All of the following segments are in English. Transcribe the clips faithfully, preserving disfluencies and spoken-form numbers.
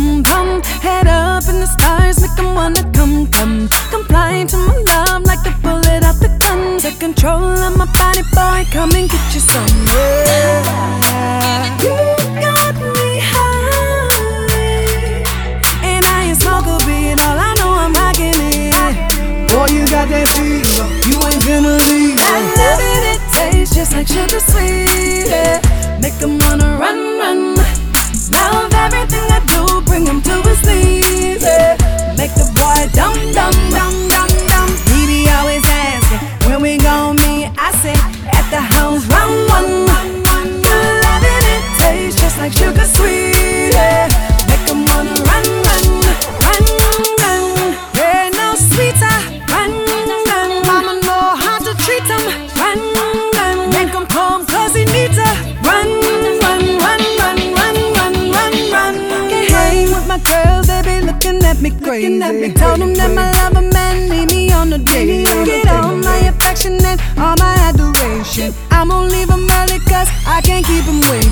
bum bum. Head up in the stars, make them wanna come come. Complying to my love like the bullet out the gun. Take control of my body, boy, come and get you some. Yeah. You got me high, and I ain't smoke a beat, all I know I'm rocking it. Boy, you got that fever, you ain't gonna leave. I love it, it tastes just like sugar sweet, yeah. Make them wanna run, run. Love everything I do, bring him to his knees, yeah. Make the boy dum, dum, dum, dum, dum. He be always asking, when we gon' meet? I say, at the house, round one. Love it, it tastes just like sugar sweet, yeah. Make them wanna run, run, run, run. There ain't no sweeter, run, run. Mama know how to treat him, run, run. Make him come cause he needs her, run, run, run, run, run, run, run, run. Can't hang with my girls, they be looking at me crazy. Told them that my lover man need me on the daily. Get all my affection and all my adoration. I'm gonna leave him early cause I can't keep him waiting.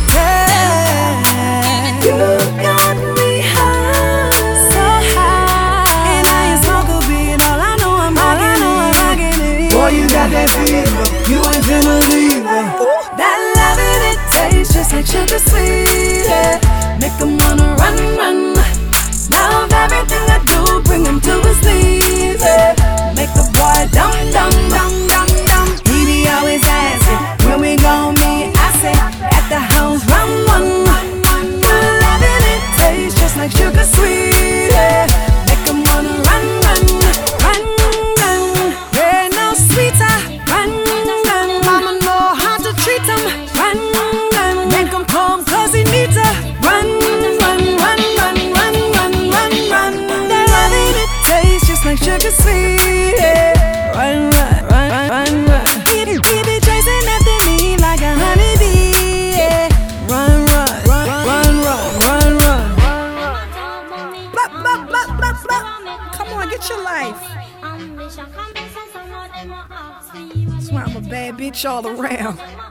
You got me high, so high, and I ain't smoke a beat, all I know I'm rocking it. Boy, you got that fever, you ain't gonna leave her. That love it, it tastes just like sugar sweet, yeah. Make them wanna run, run. Love everything I do, bring him to his knees, yeah. Make the boy dum, dum, dum, dum, dum. He be always asking, when we gon' meet? I say, at the house, round one. Love it, it tastes just like sugar sweet, yeah. Make them wanna run, run, run, run. There ain't no sweeter, run, run. Mama know how to treat him, run, run. Make him come cause he needs her, run, run, run, run, run, run, run, run. That love it, it tastes just like sugar sweet, yeah. Run, run, run, run, run, run. He be, he be chasing after me like a honeybee, yeah. Run, run, run, run, run, run, run. Blah, blah, blah, blah, blah. Come on, get your life. That's why I'm a bad bitch all around.